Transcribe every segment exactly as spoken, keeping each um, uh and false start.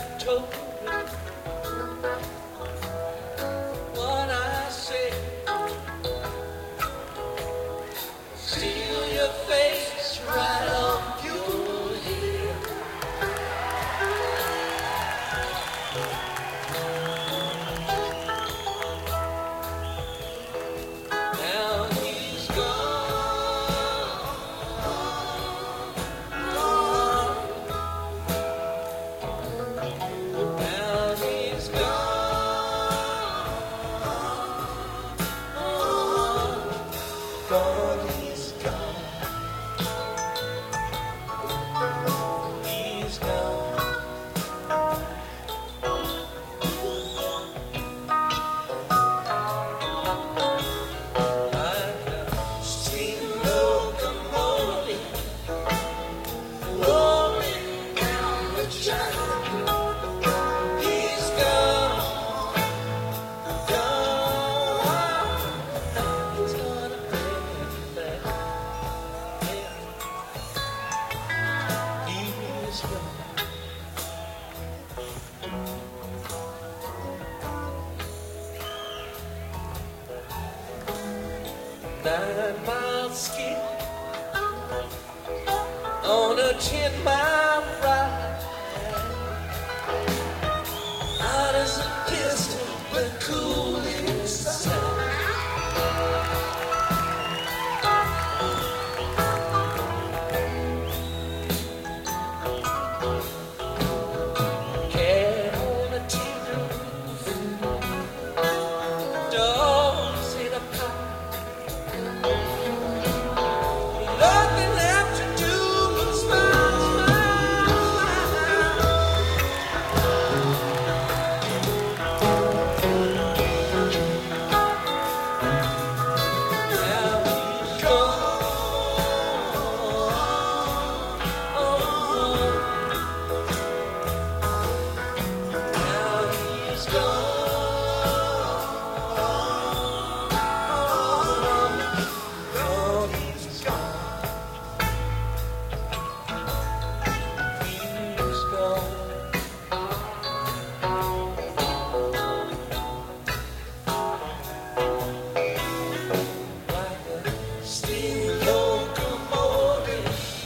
told me what I said. Steal your face right off your head. Now he's gone, gone. Now he's gone, gone, he's gone. He's gone. Like a steam locomotive rolling down the track. He's gone, gone. He's gonna bring it back. Yeah, he's gone. Nine mile skip on a ten mile ride. Hot as a pistol, but cool inside. Cat on a tin roof, dogs in a pie. Nothing left to do but smile, smile, smile. Now he's gone, now he's gone, gone, he's gone. He's gone. Like a steam locomotive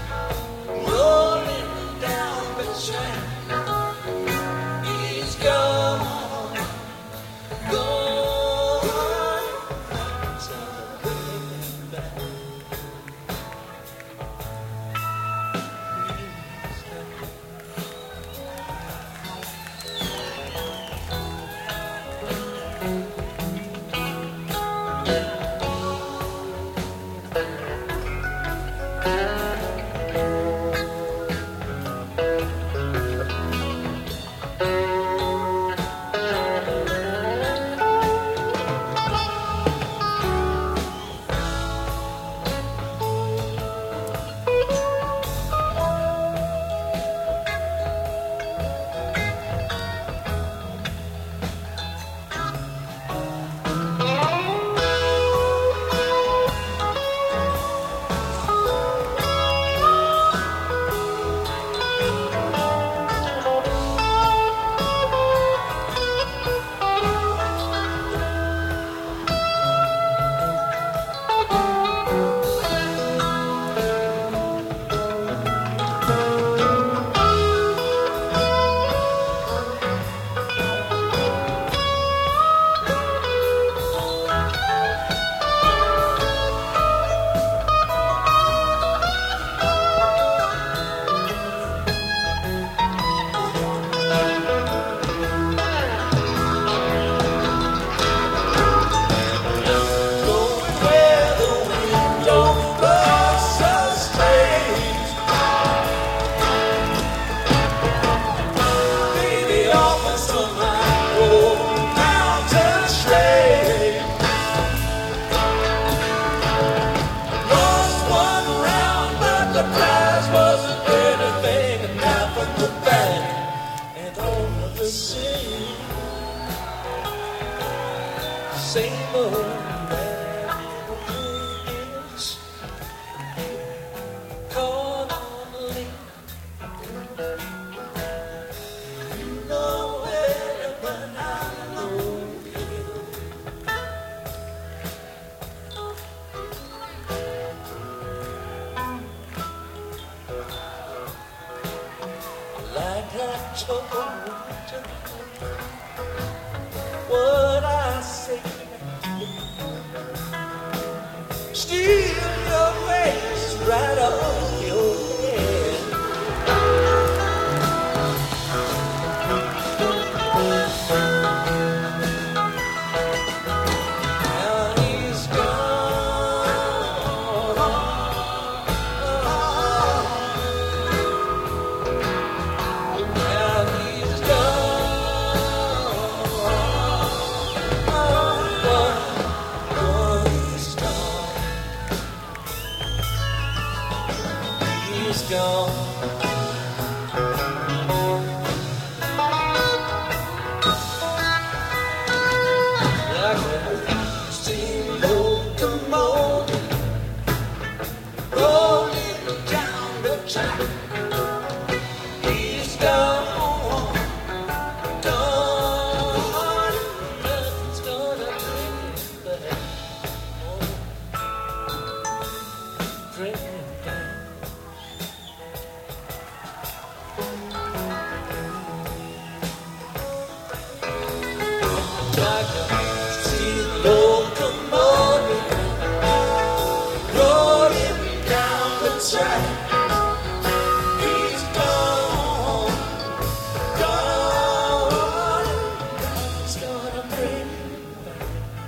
rolling down the track. He's gone, gone. He's gonna bring it back. He's gone. Going where the wind don't blow so straight. Baby, often some might go mountain straight. Lost one round, but the prize wasn't anything, and now from the back and over the sea. Same old man is caught on a link. told you what I say. Steal your face right off your head. Now he's gone. Now he's gone. Like a steamboat locomotive rolling down the track. He's gone, gone. Nothing's gonna bring him back. Bring him back. Like a steam locomotive rolling down the track. He's gone, gone. Nothing's gonna bring him back.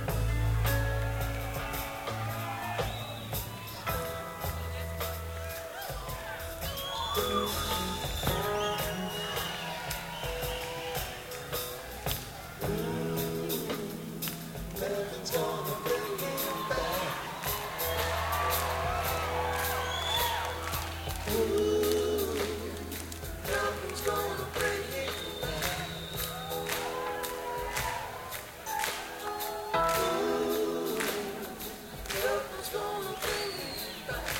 Nothing's gonna bring him back. Ooh, nothing's gonna bring him back. Ooh, nothing's gonna bring him back.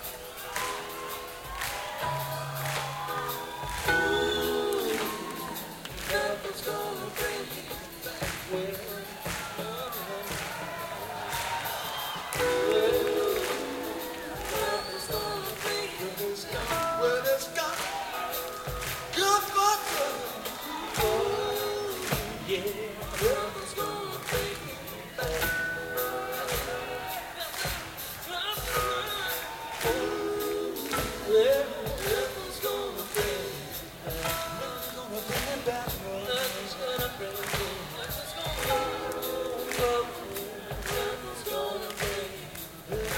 Ooh, nothing's gonna bring him back. Well, well, it's got good fortune. Oh, yeah. Nothing's gonna bring him back. Well, nothing's gonna bring him back. Nothing's gonna bring him back. Nothing's gonna bring him back. Nothing's gonna bring him back.